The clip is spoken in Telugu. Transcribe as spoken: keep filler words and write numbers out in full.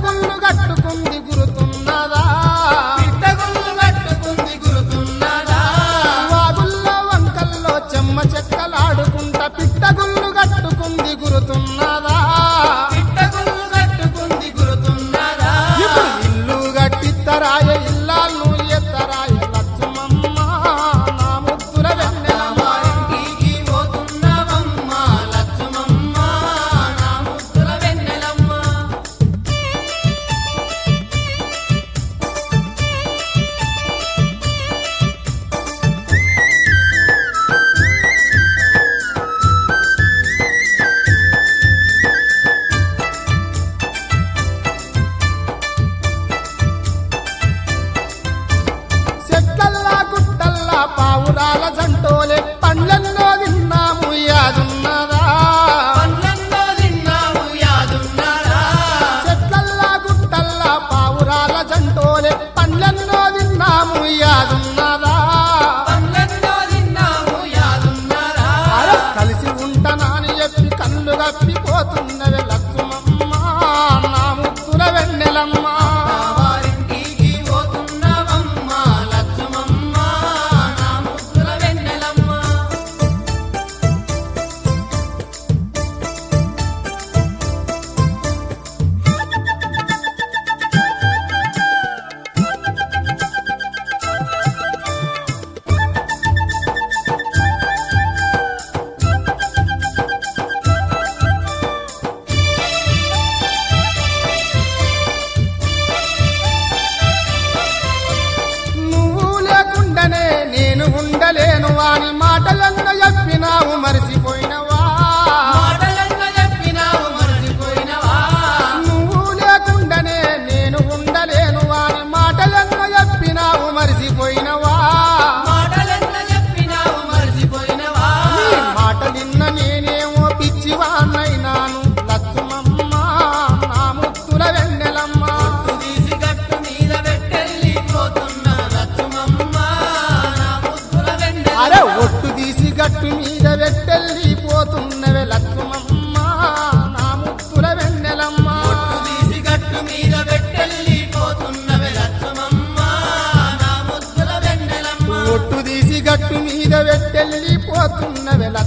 పిట్టగుళ్ళు కట్టుకుంది గురుతున్నదా పిట్టగుళ్ళు కట్టుకుంది గురుతున్నదా వాగుల్లో వంకల్లో చెమ్మ చెక్కలాడుకుంటా పిట్టగుళ్ళు కట్టుకుంది గురుతున్నదా పిట్టగుళ్ళు కట్టుకుంది గురుతున్నదా ఇప్పుడు ఇల్లు కట్టిత్తరాయ ఇల్లాలు ఎత్తరాయ లక్ష్మమ్మ నా ముద్దుల వెన్నెలమ్మ ఇంటికి పోతున్నవమ్మ లక్ష్మమ్మ నా ముద్దుల వెన్నెలమ్మ చెట్లల్లా గుట్టల్లా పావురాల జంటోలే పండ్లెన్నో తిన్నాము యాదున్నదా పన్నెండో తిన్నావు యాదున్నదా చెట్లల్లా గుట్టల్లా పావురాల జంటోలే పండ్లెన్నో తిన్నాము యాదున్నదా పన్నెండో తిన్నావు యాదున్నదా అరే కలిసి ఉంటానని చెప్పి కళ్ళు కప్పిపోతున్నవే లక్ష్మమ్మ నా ముద్దుల వెన్నెలమ్మ వారింటికి పోతున్నవమ్మ లక్ష్మమ్మ నా ముద్దుల వెన్నెలమ్మ నువ్వు లేకుండానే నేను ఉండలేను వాని మాటలన్న చెప్పినావు మరిచిపోయినవా మాటలన్న చెప్పినావు మర్చిపోయినవా నువ్వు లేకుండానే నేను ఉండలేను వాని మాటలన్న చెప్పినావు మరిచిపోయినవా మాటలన్న చెప్పినావు మర్చిపోయినవా నీ మాటలిన్న నేనేమో పిచ్చివాన్నైనాను లక్ష్మమ్మ నా ముద్దుల వెన్నెలమ్మ తీసి గట్టు మీద పెట్టెళ్ళిపోతున్న లక్ష్మమ్మ నా ముద్దుల వెన్నెల అరే ఒట్టు తీసి గట్టు మీద వెట్టెళ్ళిపోతున్నవే లక్ష్మమ్మ నా ముద్దుల వెన్నెలమ్మ తీసి గట్టు మీద పెట్టెళ్ళిపోతున్నవే లక్ష్మమ్మ నా ముద్దుల వెన్నెలమ్మ ఒట్టు తీసి గట్టు మీద వెట్టెళ్ళిపోతున్నవే